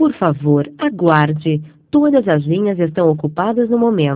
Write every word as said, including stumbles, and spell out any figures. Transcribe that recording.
Por favor, aguarde. Todas as linhas estão ocupadas no momento.